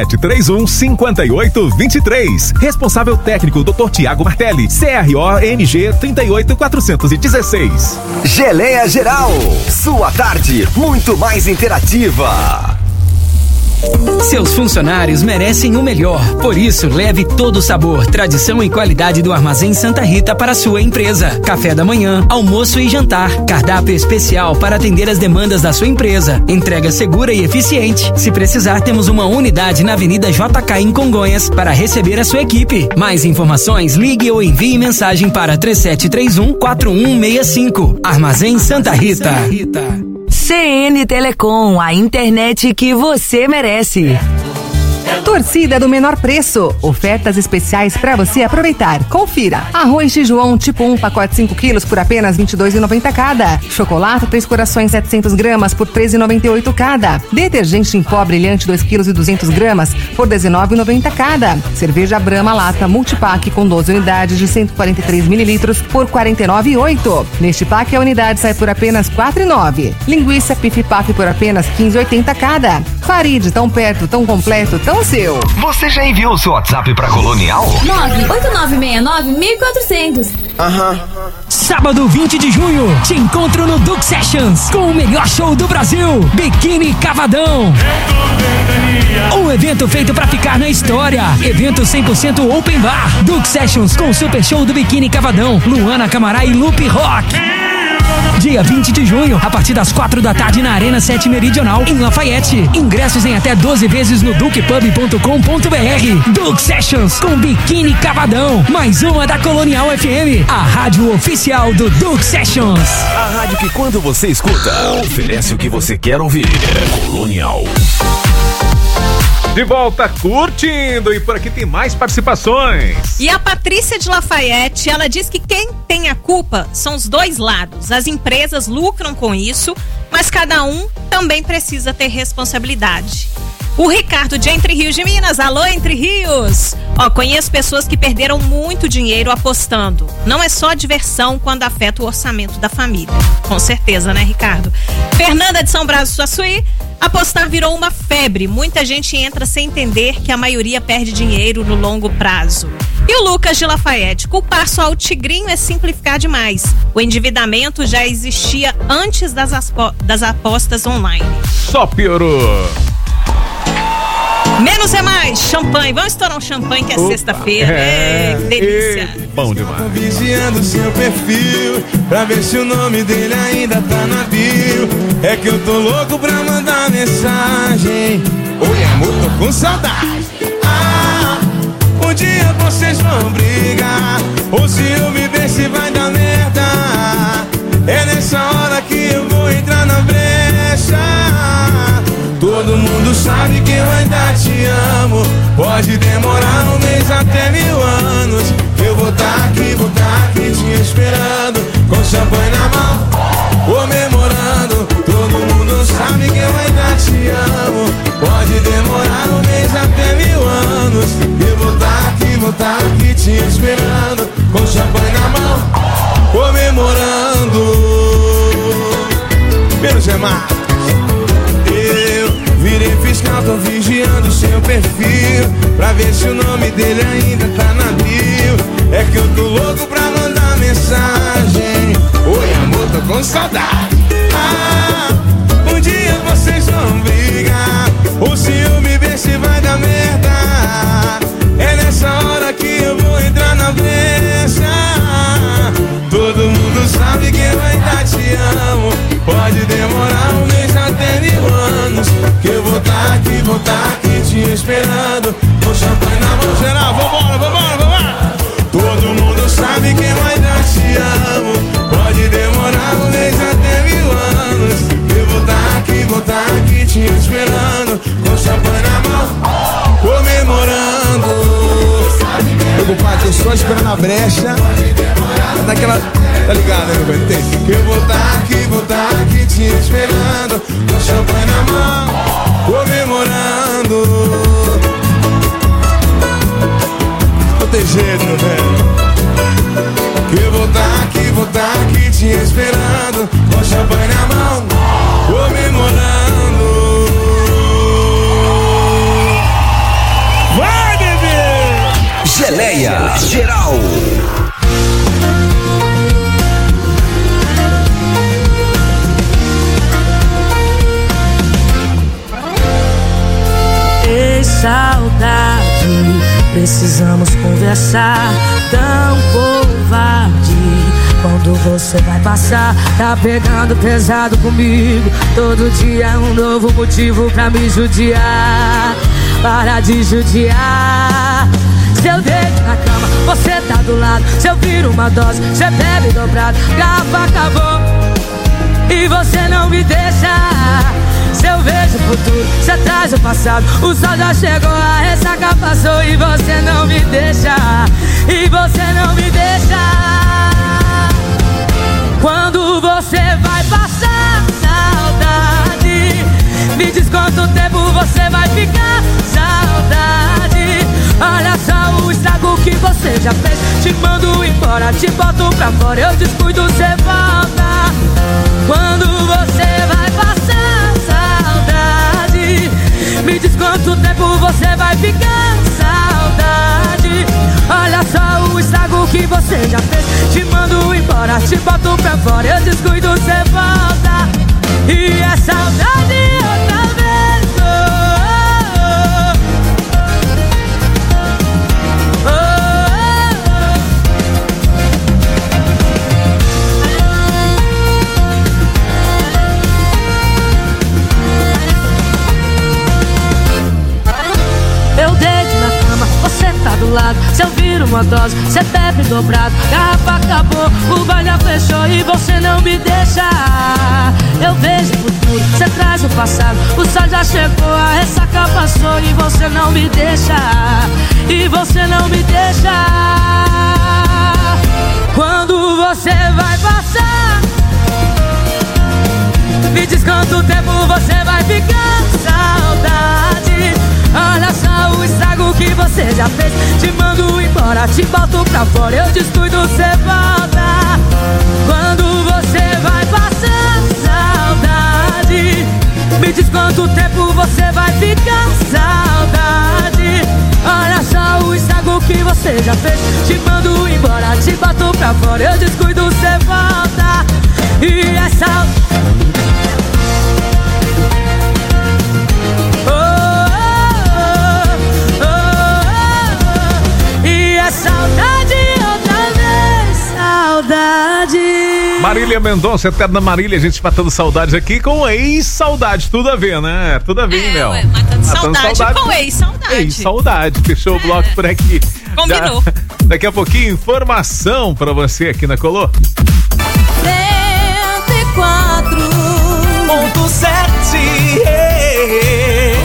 Speaker 22: 3731-5823. Responsável técnico Dr. Tiago Martelli, CRO-NG 38416.
Speaker 18: Geleia Geral, sua tarde muito mais interativa.
Speaker 1: Seus funcionários merecem o melhor. Por isso, leve todo o sabor, tradição e qualidade do Armazém Santa Rita para a sua empresa. Café da manhã, almoço e jantar. Cardápio especial para atender as demandas da sua empresa. Entrega segura e eficiente. Se precisar, temos uma unidade na Avenida JK em Congonhas para receber a sua equipe. Mais informações, ligue ou envie mensagem para 3731-4165. Armazém Santa Rita.
Speaker 23: CN Telecom, a internet que você merece. Torcida do menor preço. Ofertas especiais para você aproveitar. Confira. Arroz Tijuão tipo 1, pacote 5 quilos por apenas R$ 22,90 cada. Chocolate 3 corações 700 gramas por R$ 13,98 cada. Detergente em pó brilhante 2 quilos e 200 gramas por R$ 19,90 cada. Cerveja Brahma lata multipack com 12 unidades de 143 mililitros por R$ 49,08. Neste pack a unidade sai por apenas R$ 4,09. Linguiça Pif Paf por apenas R$ 15,80 cada. Farid, tão perto, tão completo, tão seu.
Speaker 18: Você já enviou o seu WhatsApp pra Colonial?
Speaker 19: 98969-1400.
Speaker 1: Sábado 20 de junho, te encontro no Duke Sessions com o melhor show do Brasil, Biquíni Cavadão. Um evento feito pra ficar na história. Evento 100% open bar. Duke Sessions com o super show do Biquíni Cavadão, Luana Camará e Lupe Rock. dia 20 de junho, a partir das 4 da tarde na Arena 7 Meridional, em Lafayette. Ingressos em até 12 vezes no duquepub.com.br. Duke Sessions com Biquíni Cavadão. Mais uma da Colonial FM, a rádio oficial do Duke Sessions.
Speaker 18: A rádio que quando você escuta, oferece o que você quer ouvir. Colonial.
Speaker 8: De volta curtindo, e por aqui tem mais participações.
Speaker 7: E a Patrícia de Lafayette, ela diz que quem tem a culpa são os dois lados. As empresas lucram com isso, mas cada um também precisa ter responsabilidade. O Ricardo de Entre Rios de Minas, alô Entre Rios. Conheço pessoas que perderam muito dinheiro apostando. Não é só diversão quando afeta o orçamento da família. Com certeza, né, Ricardo? Fernanda de São Brás do Suaçuí, apostar virou uma febre. Muita gente entra sem entender que a maioria perde dinheiro no longo prazo. E o Lucas de Lafayette, culpar só o tigrinho é simplificar demais. O endividamento já existia antes das apostas online.
Speaker 8: Só piorou.
Speaker 7: Menos é mais, champanhe. Vamos estourar um champanhe que é sexta-feira. Que delícia.
Speaker 8: Bom demais.
Speaker 11: Tô vigiando seu perfil pra ver se o nome dele ainda tá na bio. É que eu tô louco pra mandar mensagem. Oi, amor, tô com saudade. Um dia vocês vão brigar, ou se eu me ver se vai dar merda. É nessa hora que eu vou entrar na brecha. Todo mundo sabe que eu ainda te amo. Pode demorar um mês até 1000 anos. Eu vou tá aqui te esperando, com champanhe na mão, comemorando. Todo mundo sabe que eu ainda te amo. Pode demorar um mês até 1000 anos. Eu vou tá aqui te esperando, com champanhe na mão, comemorando. Menos é mais. Virei fiscal, tô vigiando seu perfil pra ver se o nome dele ainda tá na bio. É que eu tô louco pra mandar mensagem. Oi, amor, tô com saudade. Um dia vocês vão brigar, ou se eu me ver se vai dar merda. É nessa hora que eu vou entrar na brecha. Todo mundo sabe que eu ainda te amo. Pode demorar um mês até 1000 anos. Que eu vou tá aqui te esperando, com champanhe na mão. Geral, vambora. Todo mundo sabe que eu ainda te amo. Pode demorar um mês até 1000 anos. Eu vou tá aqui te esperando, com champanhe na mão, comemorando. Meu compadre, eu só esperando a brecha. Daquela, tá ligado, né, meu velho? Que eu vou tá aqui te esperando, com champanhe na mão, comemorando. Não tem jeito, meu velho. Que eu vou tá aqui te esperando, com champanhe na mão, comemorando.
Speaker 18: Vai, bebê! Geleia Geral.
Speaker 2: Saudade, precisamos conversar. Tão covarde, quando você vai passar. Tá pegando pesado comigo. Todo dia é um novo motivo pra me judiar. Para de judiar. Se eu deito na cama, você tá do lado. Se eu viro uma dose, você bebe dobrado. Garrafa acabou e você não me deixa. Se eu vejo o futuro, você traz o passado. O sol já chegou, a ressaca passou. E você não me deixa. E você não me deixa. Quando você vai passar saudade, me diz quanto tempo você vai ficar. Saudade, olha só o estrago que você já fez. Te mando embora, te boto pra fora. Eu descuido, você volta. Quando você vai passar saudade, me diz quanto tempo você vai ficar. Saudade, olha só o estrago que você já fez. Te mando embora, te boto pra fora. Eu descuido, você volta. E é saudade outra vez. uma dose, cê bebe dobrado, garrafa acabou, o baile fechou e você não me deixa. Eu vejo o futuro, cê traz o passado, o sol já chegou, a ressaca passou e você não me deixa. E você não me deixa. Quando você vai passar, me diz quanto tempo você vai ficar. Saudade, olha só o estrago que você já fez. Te mando embora, te boto pra fora, eu descuido, cê volta. Quando você vai passar, saudade, me diz quanto tempo você vai ficar. Saudade, olha só o estrago que você já fez. Te mando embora, te boto pra fora, eu descuido, cê volta. E essa... saudade outra vez, saudade.
Speaker 8: Marília Mendonça, eterna Marília, a gente matando saudades aqui com ex-saudade. Tudo a ver, né? Tudo a ver, Mel.
Speaker 7: Matando saudade com ex-saudade.
Speaker 8: Ex-saudade. Fechou o bloco por aqui.
Speaker 7: Combinou.
Speaker 8: Daqui a pouquinho, informação pra você aqui na Colô.
Speaker 10: 104.7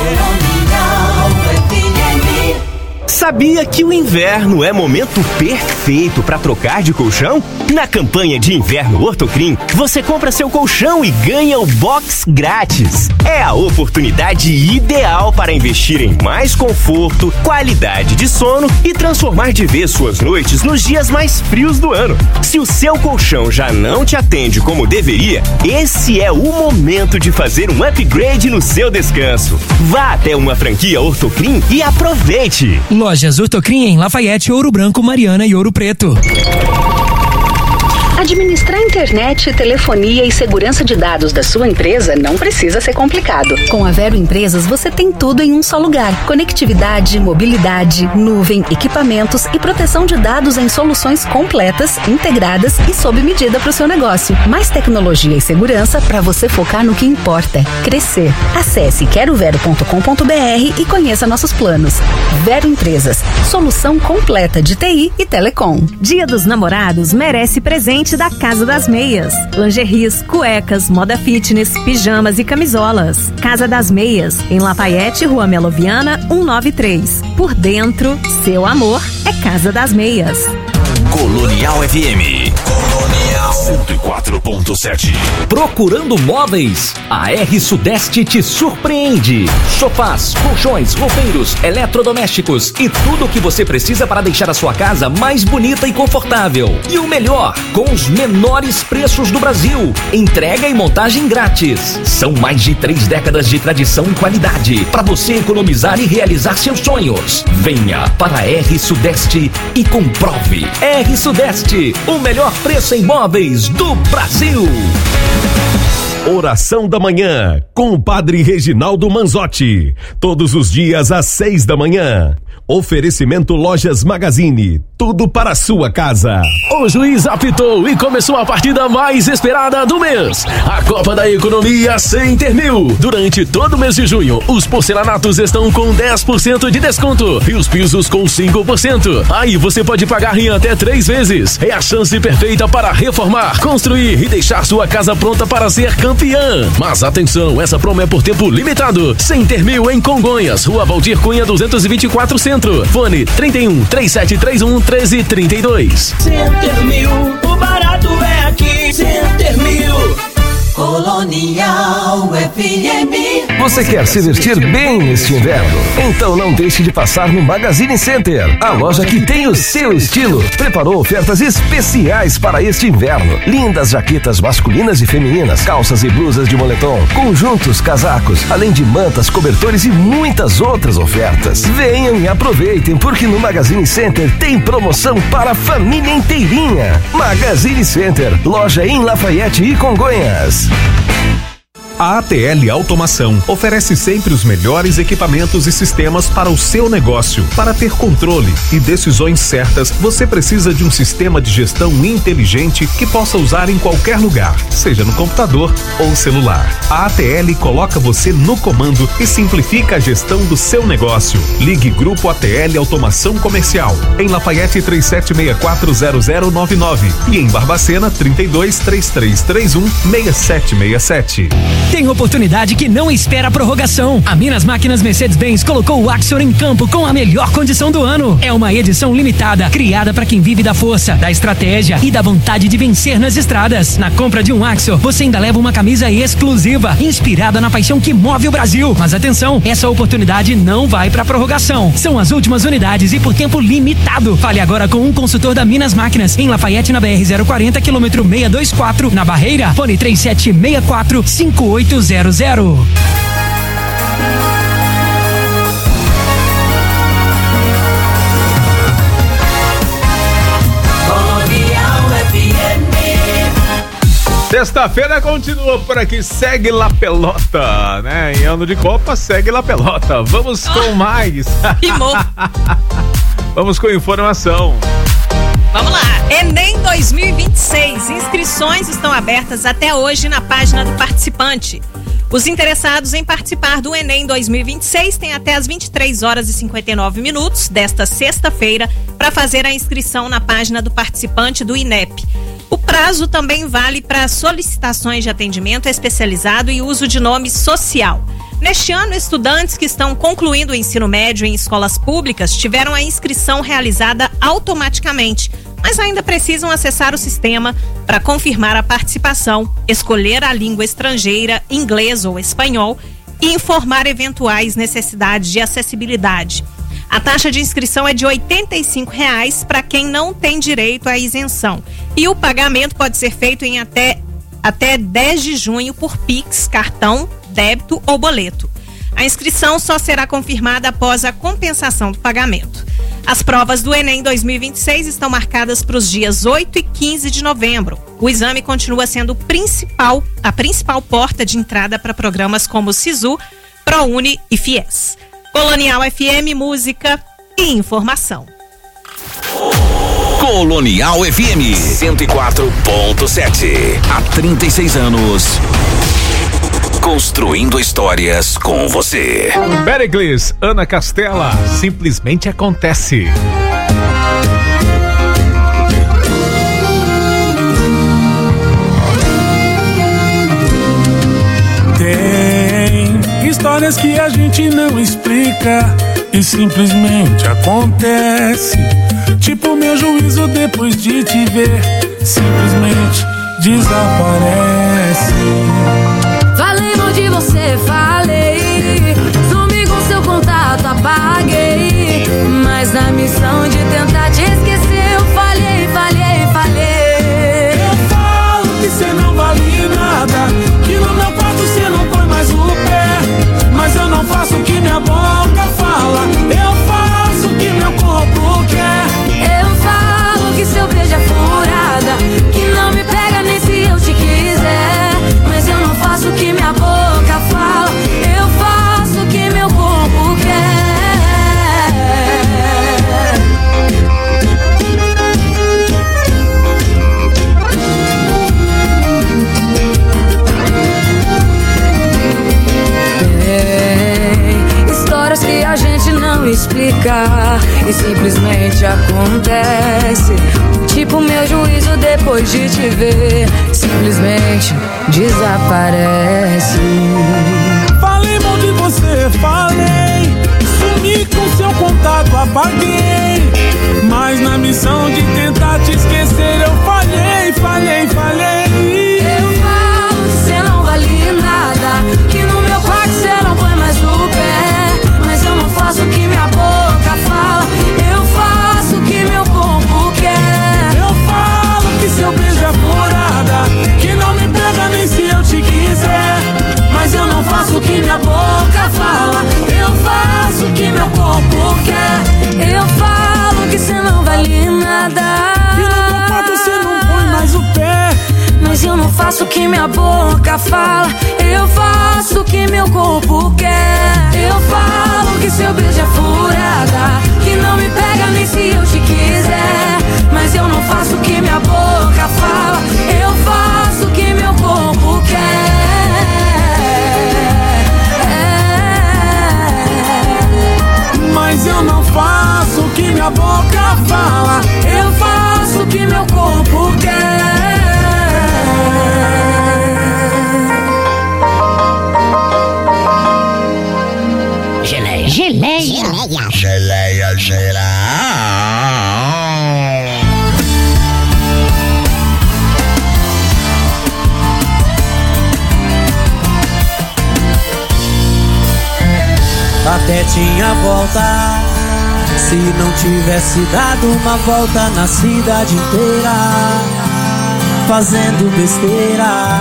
Speaker 3: Sabia que o inverno é momento perfeito para trocar de colchão? Na campanha de inverno Ortocrim, você compra seu colchão e ganha o box grátis. É a oportunidade ideal para investir em mais conforto, qualidade de sono e transformar de vez suas noites nos dias mais frios do ano. Se o seu colchão já não te atende como deveria, esse é o momento de fazer um upgrade no seu descanso. Vá até uma franquia Ortocrim e aproveite!
Speaker 1: Lojas Ortocrim em Lafayette, Ouro Branco, Mariana e Ouro Preto.
Speaker 5: Administrar internet, telefonia e segurança de dados da sua empresa não precisa ser complicado. Com a Vero Empresas, você tem tudo em um só lugar. Conectividade, mobilidade, nuvem, equipamentos e proteção de dados em soluções completas, integradas e sob medida para o seu negócio. Mais tecnologia e segurança para você focar no que importa: crescer. Acesse querovero.com.br e conheça nossos planos. Vero Empresas, solução completa de TI e telecom.
Speaker 12: Dia dos Namorados merece presente da Casa das Meias. Lingeries, cuecas, moda fitness, pijamas e camisolas. Casa das Meias, em Lafayette, Rua Meloviana, 193. Por dentro, seu amor é Casa das Meias.
Speaker 15: Colonial FM. Colonial 104.7.
Speaker 24: Procurando móveis? A R Sudeste te surpreende. Sofás, colchões, roupeiros, eletrodomésticos e tudo o que você precisa para deixar a sua casa mais bonita e confortável. E o melhor, com os menores preços do Brasil. Entrega e montagem grátis. São mais de 3 décadas de tradição e qualidade para você economizar e realizar seus sonhos. Venha para a R Sudeste e comprove. R Sudeste, o melhor preço em móveis do Brasil.
Speaker 15: Oração da Manhã, com o Padre Reginaldo Manzotti. Todos os dias às 6 da manhã. Oferecimento Lojas Magazine, tudo para a sua casa.
Speaker 13: O juiz apitou e começou a partida mais esperada do mês. A Copa da Economia Center Mil. Durante todo o mês de junho, os porcelanatos estão com 10% de desconto e os pisos com 5%. Aí você pode pagar em até 3 vezes. É a chance perfeita para reformar, construir e deixar sua casa pronta para ser campeã. Mas atenção, essa promo é por tempo limitado. Center Mil em Congonhas, Rua Valdir Cunha 224 Centro. Fone 31 3731 1332.
Speaker 10: Center Mil, o barato é aqui. Center Mil. Colonial FM.
Speaker 18: Você quer se vestir bem neste inverno? Então não deixe de passar no Magazine Center, a loja que tem o seu estilo. Preparou ofertas especiais para este inverno. Lindas jaquetas masculinas e femininas, calças e blusas de moletom, conjuntos, casacos, além de mantas, cobertores e muitas outras ofertas. Venham e aproveitem, porque no Magazine Center tem promoção para a família inteirinha. Magazine Center, loja em Lafayette e Congonhas.
Speaker 15: A ATL Automação oferece sempre os melhores equipamentos e sistemas para o seu negócio. Para ter controle e decisões certas, você precisa de um sistema de gestão inteligente que possa usar em qualquer lugar, seja no computador ou celular. A ATL coloca você no comando e simplifica a gestão do seu negócio. Ligue Grupo ATL Automação Comercial, em Lafayette 37640099 e em Barbacena 3233316767.
Speaker 1: Tem oportunidade que não espera a prorrogação. A Minas Máquinas Mercedes-Benz colocou o Axor em campo com a melhor condição do ano. É uma edição limitada, criada para quem vive da força, da estratégia e da vontade de vencer nas estradas. Na compra de um Axor, você ainda leva uma camisa exclusiva, inspirada na paixão que move o Brasil. Mas atenção, essa oportunidade não vai para prorrogação. São as últimas unidades e por tempo limitado. Fale agora com um consultor da Minas Máquinas, em Lafayette, na BR-040, quilômetro 624, na Barreira. Fone 3764-5800.
Speaker 8: Sexta-feira continua por aqui, segue La Pelota, né? Em ano de Copa, segue La Pelota. Vamos com mais. Vamos com informação.
Speaker 7: Vamos lá, Enem 2026. Inscrições estão abertas até hoje na página do participante. Os interessados em participar do Enem 2026 têm até as 23 horas e 59 minutos desta sexta-feira para fazer a inscrição na página do participante do INEP. O prazo também vale para solicitações de atendimento especializado e uso de nome social. Neste ano, estudantes que estão concluindo o ensino médio em escolas públicas tiveram a inscrição realizada automaticamente, mas ainda precisam acessar o sistema para confirmar a participação, escolher a língua estrangeira, inglês ou espanhol, e informar eventuais necessidades de acessibilidade. A taxa de inscrição é de R$ 85,00 para quem não tem direito à isenção. E o pagamento pode ser feito em até 10 de junho por Pix, cartão, débito ou boleto. A inscrição só será confirmada após a compensação do pagamento. As provas do Enem 2026 estão marcadas para os dias 8 e 15 de novembro. O exame continua sendo a principal porta de entrada para programas como Sisu, ProUni e FIES. Colonial FM, música e informação.
Speaker 4: Colonial FM 104.7. Há 36 anos. Construindo histórias com você.
Speaker 8: Pericles, Ana Castela, simplesmente acontece.
Speaker 11: Tem histórias que a gente não explica e simplesmente acontece. Tipo meu juízo depois de te ver, simplesmente desaparece.
Speaker 10: Falei mal de você, falei. Sumi com seu contato, apaguei. Mas na missão de tentar te esquecer, eu falhei.
Speaker 11: Eu falo que cê não vale nada, que no meu quarto cê não põe mais o pé. Mas eu não faço o que minha boca fala, eu faço o que meu corpo quer.
Speaker 10: Eu falo que seu beijo é furada, que não me pega nem se eu te quiser. Mas eu não faço o que minha boca fala, eu faço o que meu corpo quer. Tem histórias que a gente não explica e simplesmente acontece. Tipo meu juízo depois de te ver, simplesmente desaparece.
Speaker 11: Falei mal de você, falei. Sumi com seu contato, apaguei. Mas na missão de tentar te esquecer, eu falhei.
Speaker 10: Eu falo que cê não vale nada, que no meu quarto cê não põe mais o pé. Mas eu não faço o que minha boca fala, eu faço o que meu corpo quer.
Speaker 11: Eu falo que seu beijo é furada, que não me pega nem se eu te quiser.
Speaker 10: Mas eu não faço o que minha boca fala, eu faço o que meu corpo quer. Eu faço faço o que minha boca fala, eu faço o que meu corpo quer. Eu falo que seu beijo é furada, que não me pega nem se eu te quiser. Mas eu não faço o que minha boca fala, eu faço o que meu corpo quer.
Speaker 9: Mas eu não faço o que minha boca fala,
Speaker 10: eu faço o que meu corpo quer.
Speaker 6: Geleia. Geleia. Geleia, geleia.
Speaker 11: Até tinha volta, se não tivesse dado uma volta na cidade inteira, fazendo besteira.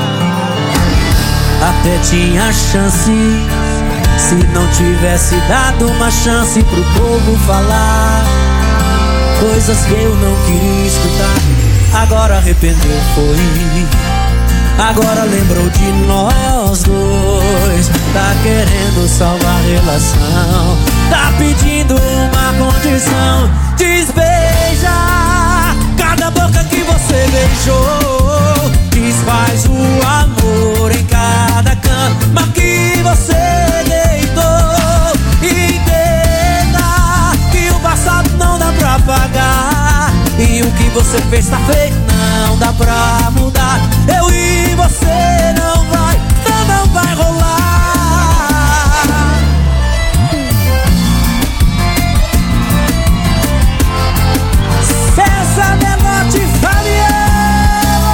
Speaker 11: Até tinha chance, se não tivesse dado uma chance pro povo falar coisas que eu não queria escutar. Agora arrependeu, foi. Agora lembrou de nós dois. Tá querendo salvar a relação, tá pedindo uma condição. Desbeija cada boca que você beijou, desfaz o amor em cada cama que você deitou. Entenda que o passado não dá pra apagar, e o que você fez tá feito, não dá pra mudar. Eu e você não vai rolar. César Menotti Fabiano.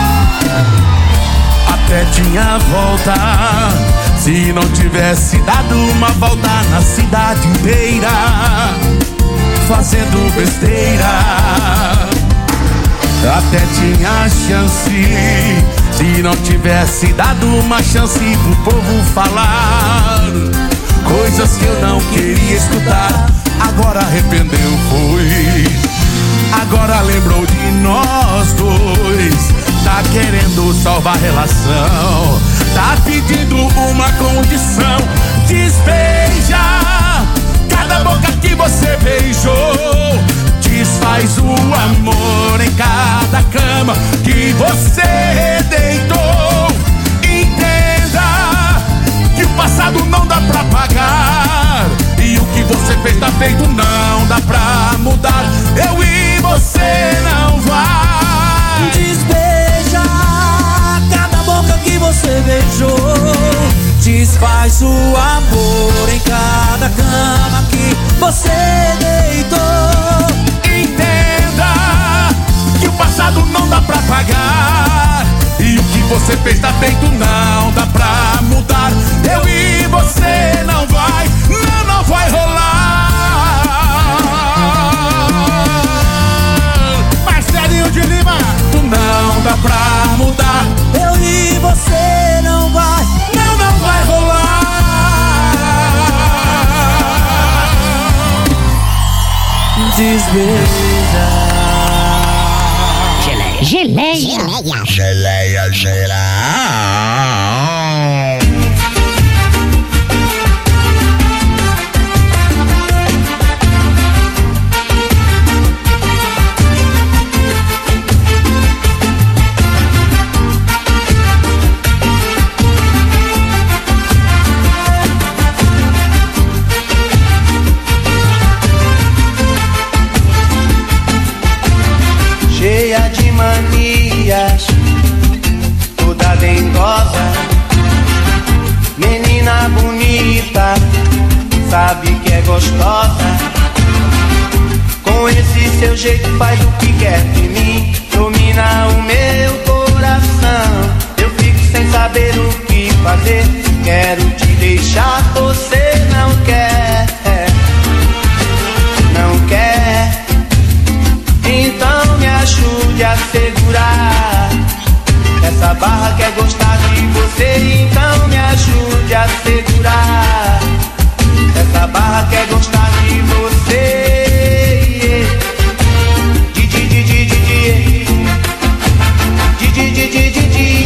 Speaker 9: Até tinha volta, se não tivesse dado uma volta na cidade inteira, fazendo besteira. Até tinha chance, se não tivesse dado uma chance pro povo falar coisas que eu não queria escutar. Agora arrependeu, foi. Agora lembrou de nós dois. Tá querendo salvar a relação, tá pedindo uma condição. Desbeija cada boca que você beijou, desfaz o amor em cada cama que você deitou. Entenda que o passado não dá pra apagar, e o que você fez tá feito, não dá pra mudar. Eu e você não vai.
Speaker 11: Desbeija cada boca que você beijou, desfaz o amor em cada cama que você deitou.
Speaker 9: Entenda que o passado não dá pra apagar, e o que você fez tá feito, não dá pra mudar. Eu e você não vai rolar. Marcelinho de Lima, tu não dá pra mudar.
Speaker 11: Eu e você não vai rolar. Desbeija.
Speaker 6: Geleia. Geleia. Geleia, geleia.
Speaker 14: Cheia de manias, toda dengosa, menina bonita, sabe que é gostosa. Com esse seu jeito faz o que quer de mim, domina o meu coração. Eu fico sem saber o que fazer, quero te deixar, você não quer, não quer. Então me ajude a segurar essa barra, quer gostar de você. Então me ajude a segurar essa barra, quer gostar de você. Di di di di di di di di di di di di.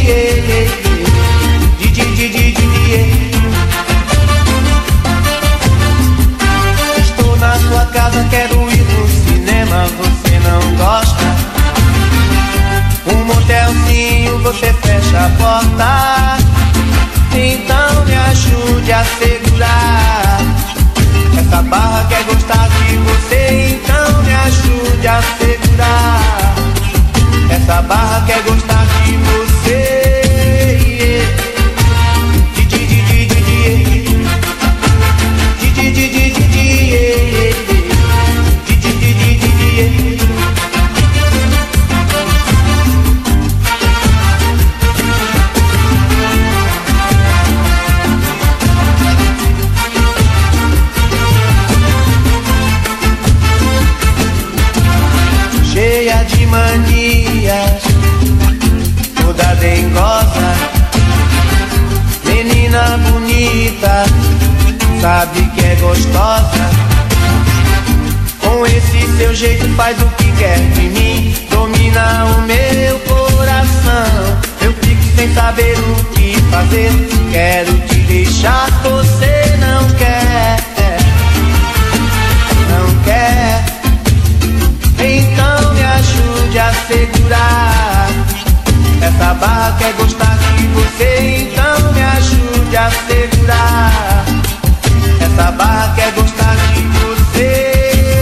Speaker 14: sabe que é gostosa. Com esse seu jeito faz o que quer de mim, domina o meu coração. Eu fico sem saber o que fazer, quero te deixar, você não quer. Não quer, então me ajude a segurar. Essa barra quer gostar de você, então me ajude a segurar. Essa barra quer gostar de você.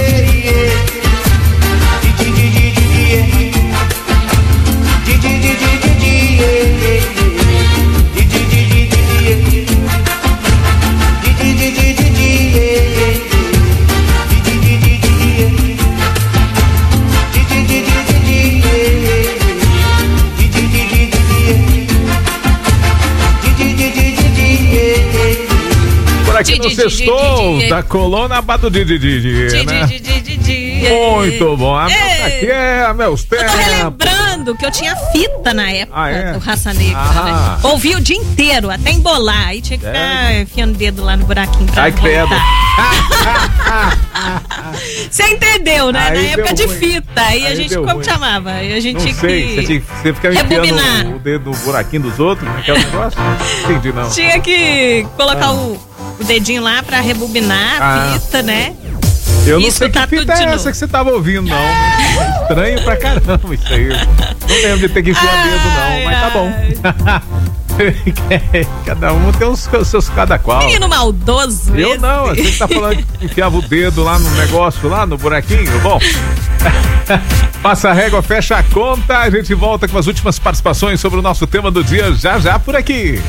Speaker 8: Aqui no sextou da coluna Bado Didi, né? Muito bom. Aqui é meus tempos.
Speaker 7: Lembrando que eu tinha fita na época do Raça Negra, né? Ouvi o dia inteiro, até embolar. Aí tinha que ficar enfiando o dedo lá no buraquinho pra voltar. Você entendeu, né?
Speaker 8: Aí
Speaker 7: na época de
Speaker 8: ruim.
Speaker 7: fita. Aí a gente, como chamava? Aí a gente tinha que...
Speaker 8: Você ficava enfiando o dedo no buraquinho dos outros, naquele negócio? Não entendi, não.
Speaker 7: Tinha que colocar o dedinho lá pra rebobinar a fita, né?
Speaker 8: Eu não sei que fita é essa que você tava ouvindo, não. Estranho pra caramba isso aí. Não lembro de ter que enfiar o dedo, não, mas tá bom. Cada um tem os seus cada qual.
Speaker 7: Menino maldoso.
Speaker 8: Eu esse. Não, você tá falando que enfiava o dedo lá no negócio, lá no buraquinho. Bom, passa a régua, fecha a conta. A gente volta com as últimas participações sobre o nosso tema do dia já por aqui.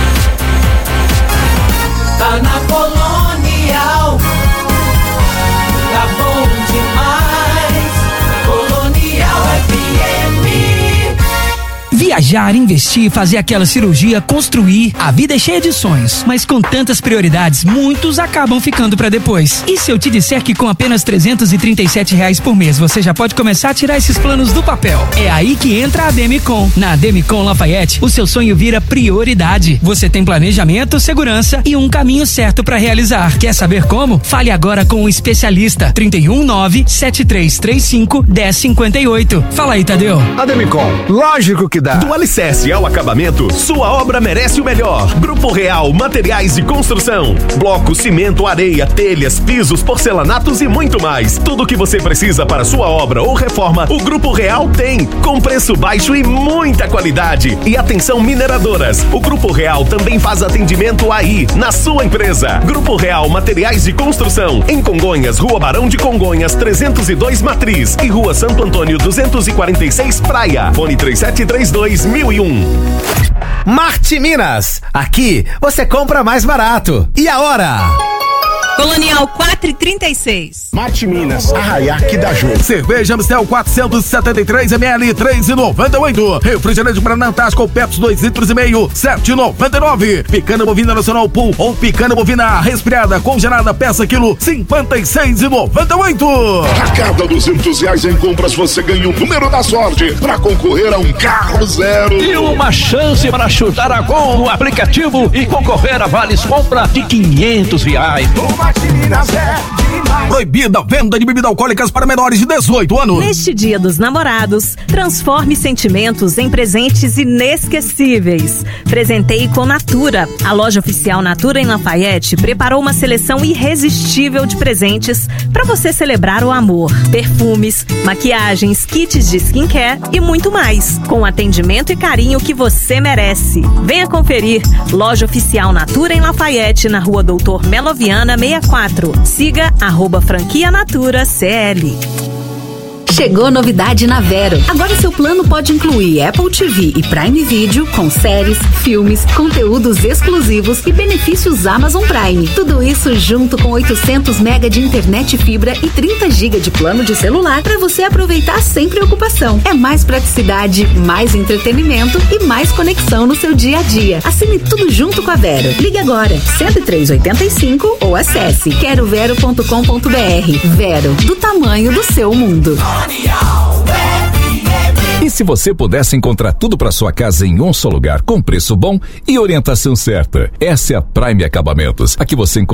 Speaker 11: Tá na Colonial, tá bom demais, Colonial FM.
Speaker 1: Viajar, investir, fazer aquela cirurgia, construir. A vida é cheia de sonhos, mas com tantas prioridades, muitos acabam ficando pra depois. E se eu te disser que com apenas R$337 por mês você já pode começar a tirar esses planos do papel? É aí que entra a Demicon. Na Demicon Lafayette, o seu sonho vira prioridade. Você tem planejamento, segurança e um caminho certo pra realizar. Quer saber como? Fale agora com o especialista. 319-7335-1058. Fala aí, Tadeu.
Speaker 15: A Demicon, lógico que dá. Do alicerce ao acabamento, sua obra merece o melhor. Grupo Real Materiais de Construção. Bloco, cimento, areia, telhas, pisos, porcelanatos e muito mais. Tudo o que você precisa para sua obra ou reforma, o Grupo Real tem. Com preço baixo e muita qualidade. E atenção, mineradoras. O Grupo Real também faz atendimento aí, na sua empresa. Grupo Real Materiais de Construção. Em Congonhas, Rua Barão de Congonhas, 302 Matriz. E Rua Santo Antônio, 246 Praia. Fone 3732 1001.
Speaker 16: Marte Minas. Aqui você compra mais barato. E a hora?
Speaker 7: Colonial 4,36.
Speaker 16: Marte Minas, Arraiaque da Ju. Cerveja Amstel 473ml, 3,98. Refrigerante Guaraná Antártica ou Pepsi 2,5 litros, 7,99. Picana bovina nacional Pool ou picana bovina resfriada congelada peça quilo, 56,98.
Speaker 17: A cada R$200 em compras você ganha o número da sorte para concorrer a um carro zero.
Speaker 20: E uma chance para chutar a gol no aplicativo e concorrer a vales compra de R$500.
Speaker 16: Proibida a venda de bebidas alcoólicas para menores de 18 anos.
Speaker 12: Neste Dia dos Namorados, transforme sentimentos em presentes inesquecíveis. Presenteie com Natura. A loja oficial Natura em Lafayette preparou uma seleção irresistível de presentes para você celebrar o amor. Perfumes, maquiagens, kits de skincare e muito mais. Com atendimento e carinho que você merece. Venha conferir. Loja oficial Natura em Lafayette, na Rua Doutor Meloviana 64. Siga @franquia Natura CL.
Speaker 5: Chegou novidade na Vero. Agora seu plano pode incluir Apple TV e Prime Video com séries, filmes, conteúdos exclusivos e benefícios Amazon Prime. Tudo isso junto com 800 MB de internet fibra e 30 GB de plano de celular para você aproveitar sem preocupação. É mais praticidade, mais entretenimento e mais conexão no seu dia a dia. Assine tudo junto com a Vero. Ligue agora 10385 ou acesse querovero.com.br. Vero, do tamanho do seu mundo.
Speaker 22: E se você pudesse encontrar tudo para sua casa em um só lugar, com preço bom e orientação certa? Essa é a Prime Acabamentos. Aqui você encontra